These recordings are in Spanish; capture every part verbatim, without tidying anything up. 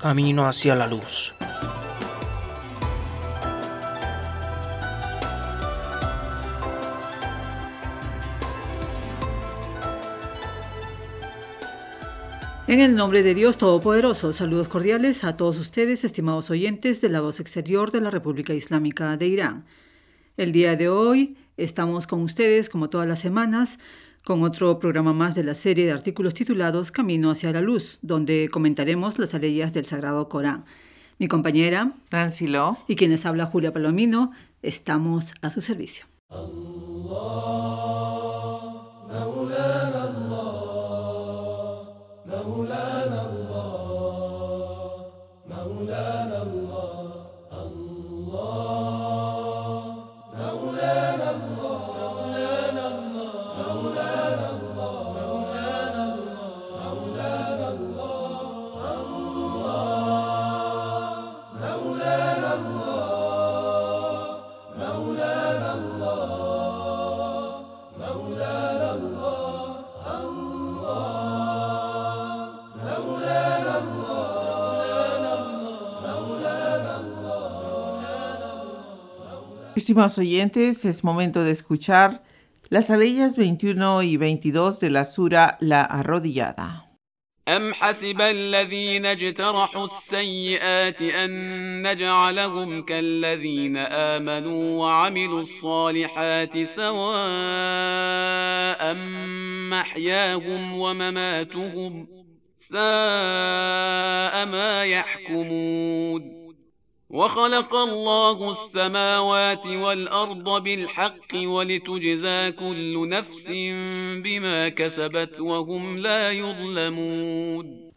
Camino hacia la luz. En el nombre de Dios Todopoderoso, saludos cordiales a todos ustedes, estimados oyentes de la Voz Exterior de la República Islámica de Irán. El día de hoy estamos con ustedes, como todas las semanas, con otro programa más de la serie de artículos titulados Camino hacia la Luz, donde comentaremos las aleyas del Sagrado Corán. Mi compañera Nancy Lo y quienes habla Julia Palomino, estamos a su servicio. Estimados oyentes, es momento de escuchar las aleyas veintiuno y veintidós de la sura La Arrodillada. أم حسب الذين اجترحوا السيئات أن نجعلهم كالذين آمنوا وعملوا الصالحات سواء محياهم ومماتهم ساء ما يحكمون وخلق الله السماوات والأرض بالحق ولتجزى كل نفس بما كسبت وهم لا يظلمون.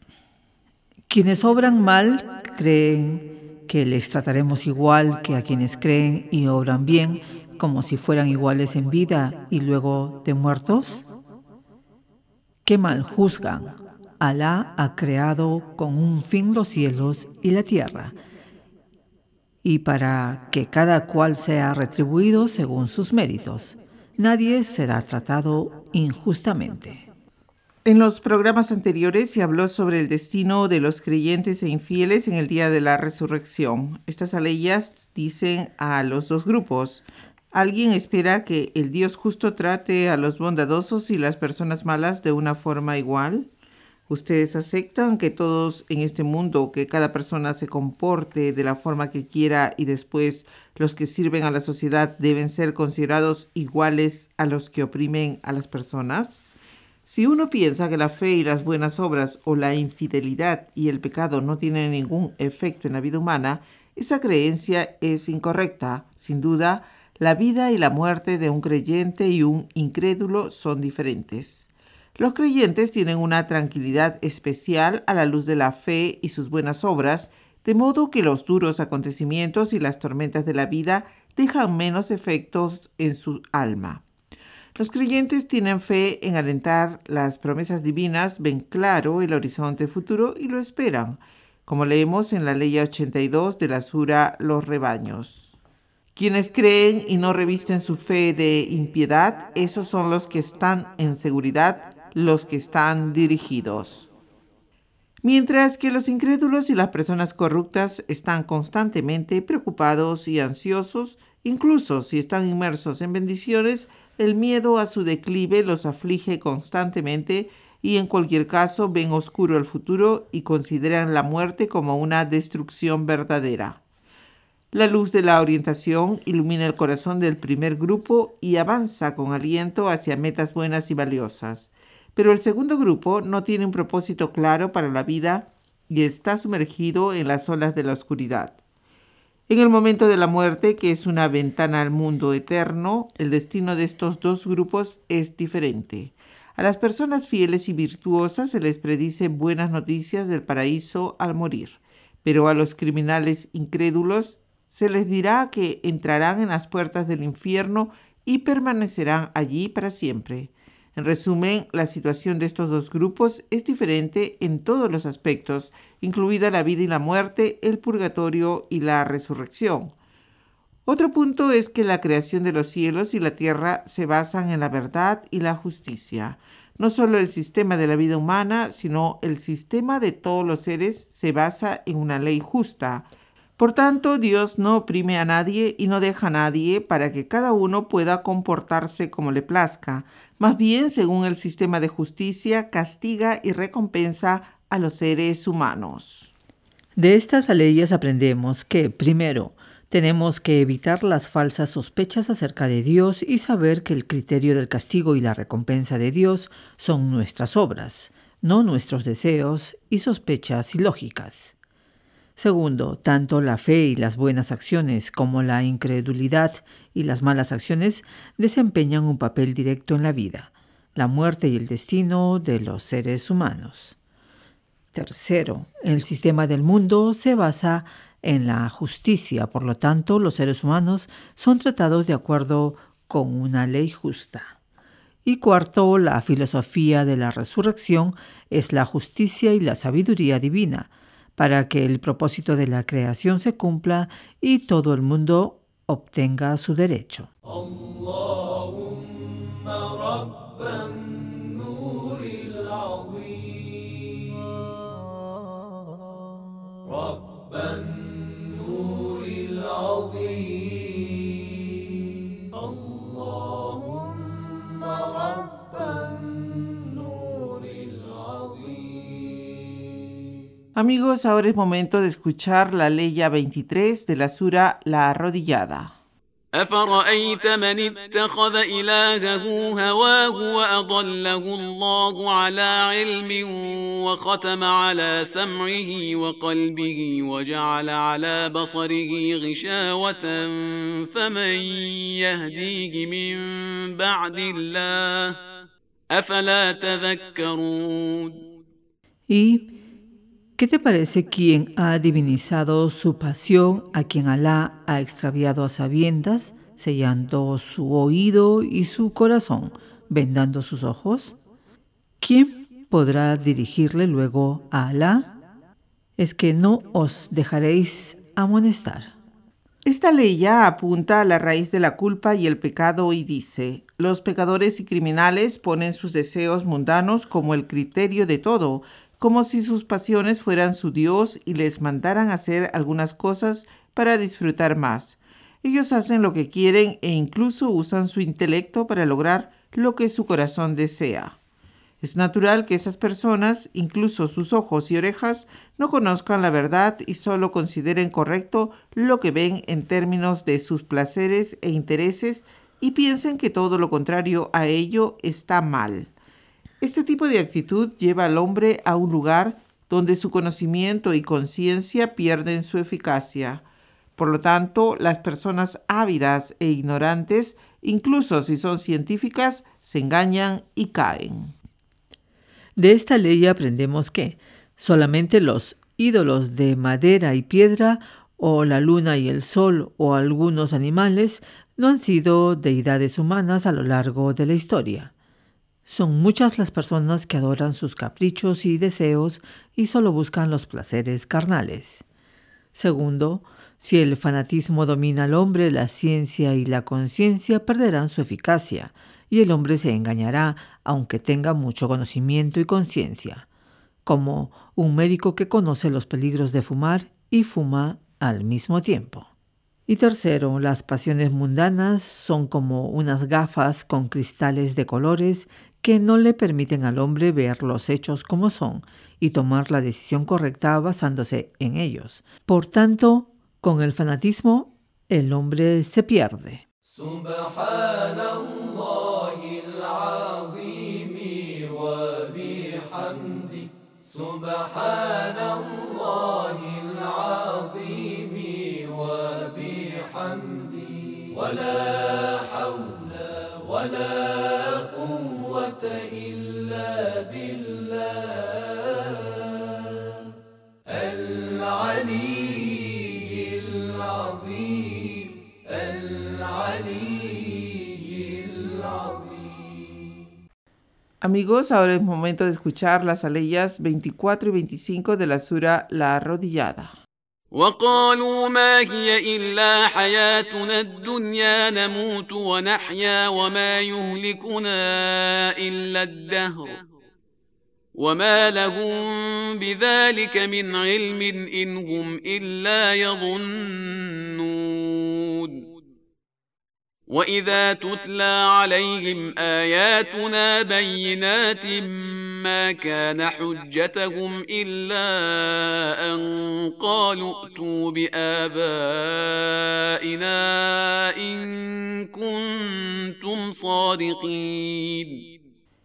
Quienes obran mal creen que les trataremos igual que a quienes creen y obran bien, como si fueran iguales en vida y luego de muertos. ¿Qué mal juzgan? Alá ha creado con un fin los cielos y la tierra, y para que cada cual sea retribuido según sus méritos. Nadie será tratado injustamente. En los programas anteriores se habló sobre el destino de los creyentes e infieles en el día de la resurrección. Estas aleyas dicen a los dos grupos: ¿alguien espera que el Dios justo trate a los bondadosos y las personas malas de una forma igual? ¿Ustedes aceptan que todos en este mundo, que cada persona se comporte de la forma que quiera y después los que sirven a la sociedad deben ser considerados iguales a los que oprimen a las personas? Si uno piensa que la fe y las buenas obras o la infidelidad y el pecado no tienen ningún efecto en la vida humana, esa creencia es incorrecta. Sin duda, la vida y la muerte de un creyente y un incrédulo son diferentes. Los creyentes tienen una tranquilidad especial a la luz de la fe y sus buenas obras, de modo que los duros acontecimientos y las tormentas de la vida dejan menos efectos en su alma. Los creyentes tienen fe en alentar las promesas divinas, ven claro el horizonte futuro y lo esperan, como leemos en la ley ochenta y dos de la sura Los Rebaños. Quienes creen y no revisten su fe de impiedad, esos son los que están en seguridad, los que están dirigidos. Mientras que los incrédulos y las personas corruptas están constantemente preocupados y ansiosos, incluso si están inmersos en bendiciones, el miedo a su declive los aflige constantemente y en cualquier caso ven oscuro el futuro y consideran la muerte como una destrucción verdadera. La luz de la orientación ilumina el corazón del primer grupo y avanza con aliento hacia metas buenas y valiosas. Pero el segundo grupo no tiene un propósito claro para la vida y está sumergido en las olas de la oscuridad. En el momento de la muerte, que es una ventana al mundo eterno, el destino de estos dos grupos es diferente. A las personas fieles y virtuosas se les predice buenas noticias del paraíso al morir, pero a los criminales incrédulos se les dirá que entrarán en las puertas del infierno y permanecerán allí para siempre. En resumen, la situación de estos dos grupos es diferente en todos los aspectos, incluida la vida y la muerte, el purgatorio y la resurrección. Otro punto es que la creación de los cielos y la tierra se basan en la verdad y la justicia. No solo el sistema de la vida humana, sino el sistema de todos los seres se basa en una ley justa. Por tanto, Dios no oprime a nadie y no deja a nadie para que cada uno pueda comportarse como le plazca. Más bien, según el sistema de justicia, castiga y recompensa a los seres humanos. De estas leyes aprendemos que, primero, tenemos que evitar las falsas sospechas acerca de Dios y saber que el criterio del castigo y la recompensa de Dios son nuestras obras, no nuestros deseos y sospechas ilógicas. Segundo, tanto la fe y las buenas acciones como la incredulidad y las malas acciones desempeñan un papel directo en la vida, la muerte y el destino de los seres humanos. Tercero, el sistema del mundo se basa en la justicia, por lo tanto, los seres humanos son tratados de acuerdo con una ley justa. Y cuarto, la filosofía de la resurrección es la justicia y la sabiduría divina, para que el propósito de la creación se cumpla y todo el mundo obtenga su derecho. Amigos, ahora es momento de escuchar la Leya veintitrés de la Sura La Arrodillada. أفرأيت من اتخذ إلهه هواه وأضله الله على علم وختم على سمعه وقلبه وجعل على بصره غشاوة فمن يهديه من بعد الله أفلا تذكرون. Y ¿qué te parece quien ha divinizado su pasión, a quien Alá ha extraviado a sabiendas, sellando su oído y su corazón, vendando sus ojos? ¿Quién podrá dirigirle luego a Alá? Es que no os dejaréis amonestar. Esta ley ya apunta a la raíz de la culpa y el pecado y dice: los pecadores y criminales ponen sus deseos mundanos como el criterio de todo, como si sus pasiones fueran su Dios y les mandaran hacer algunas cosas para disfrutar más. Ellos hacen lo que quieren e incluso usan su intelecto para lograr lo que su corazón desea. Es natural que esas personas, incluso sus ojos y orejas, no conozcan la verdad y solo consideren correcto lo que ven en términos de sus placeres e intereses y piensen que todo lo contrario a ello está mal. Este tipo de actitud lleva al hombre a un lugar donde su conocimiento y conciencia pierden su eficacia. Por lo tanto, las personas ávidas e ignorantes, incluso si son científicas, se engañan y caen. De esta ley aprendemos que solamente los ídolos de madera y piedra, o la luna y el sol, o algunos animales, no han sido deidades humanas a lo largo de la historia. Son muchas las personas que adoran sus caprichos y deseos y solo buscan los placeres carnales. Segundo, si el fanatismo domina al hombre, la ciencia y la conciencia perderán su eficacia y el hombre se engañará aunque tenga mucho conocimiento y conciencia, como un médico que conoce los peligros de fumar y fuma al mismo tiempo. Y tercero, las pasiones mundanas son como unas gafas con cristales de colores que no le permiten al hombre ver los hechos como son y tomar la decisión correcta basándose en ellos. Por tanto, con el fanatismo, el hombre se pierde. Amigos, ahora es momento de escuchar las aleyas veinticuatro y veinticinco de la Sura La Arrodillada. وقالوا ما هي إلا حياتنا الدنيا نموت ونحيا وما يهلكنا إلا الدهر وما لهم بذلك من علم إن هم إلا يظنون وإذا تتلى عليهم آياتنا بينات ما كان حجتهم إلا أن قالوا ائتوا بآبائنا إن كنتم صادقين.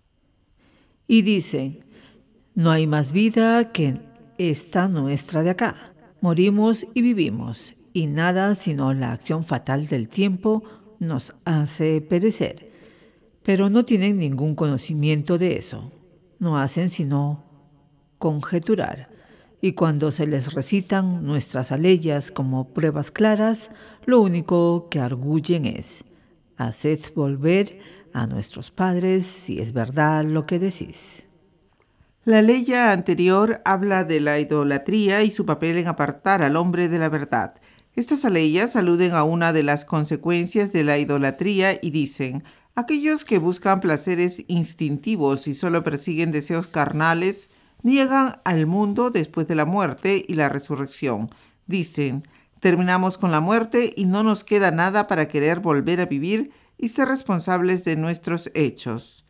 Y dicen, no hay más vida que esta nuestra de acá. Morimos y vivimos, y nada sino la acción fatal del tiempo nos hace perecer. Pero no tienen ningún conocimiento de eso. No hacen sino conjeturar. Y cuando se les recitan nuestras aleyas como pruebas claras, lo único que arguyen es: haced volver a nuestros padres si es verdad lo que decís. La ley anterior habla de la idolatría y su papel en apartar al hombre de la verdad. Estas aleyas aluden a una de las consecuencias de la idolatría y dicen: aquellos que buscan placeres instintivos y solo persiguen deseos carnales niegan al mundo después de la muerte y la resurrección. Dicen: terminamos con la muerte y no nos queda nada para querer volver a vivir y ser responsables de nuestros hechos.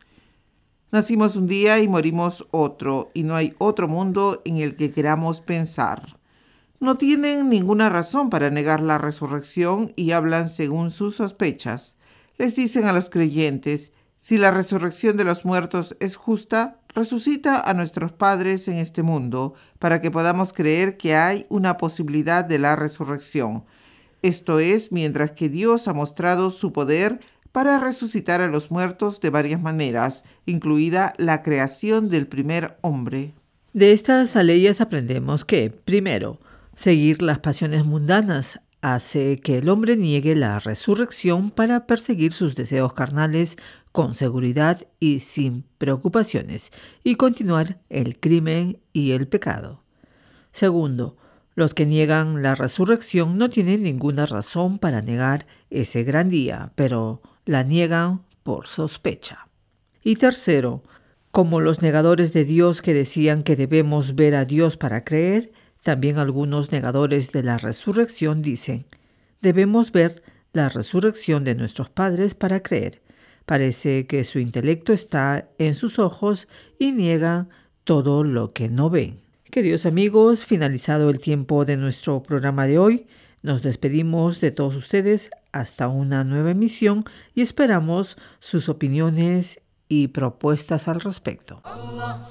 Nacimos un día y morimos otro, y no hay otro mundo en el que queramos pensar. No tienen ninguna razón para negar la resurrección y hablan según sus sospechas. Les dicen a los creyentes: si la resurrección de los muertos es justa, resucita a nuestros padres en este mundo, para que podamos creer que hay una posibilidad de la resurrección. Esto es, mientras que Dios ha mostrado su poder para resucitar a los muertos de varias maneras, incluida la creación del primer hombre. De estas aleyas aprendemos que, primero, seguir las pasiones mundanas hace que el hombre niegue la resurrección para perseguir sus deseos carnales con seguridad y sin preocupaciones, y continuar el crimen y el pecado. Segundo, los que niegan la resurrección no tienen ninguna razón para negar ese gran día, pero la niegan por sospecha. Y tercero, como los negadores de Dios que decían que debemos ver a Dios para creer, también algunos negadores de la resurrección dicen: debemos ver la resurrección de nuestros padres para creer. Parece que su intelecto está en sus ojos y niegan todo lo que no ven. Queridos amigos, finalizado el tiempo de nuestro programa de hoy, nos despedimos de todos ustedes hasta una nueva emisión y esperamos sus opiniones y propuestas al respecto. Allah,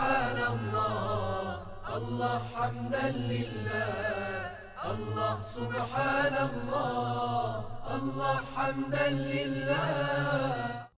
subhanallah, Allah, hamdan lillah, Allah, subhanallah, Allah, hamdan lillah.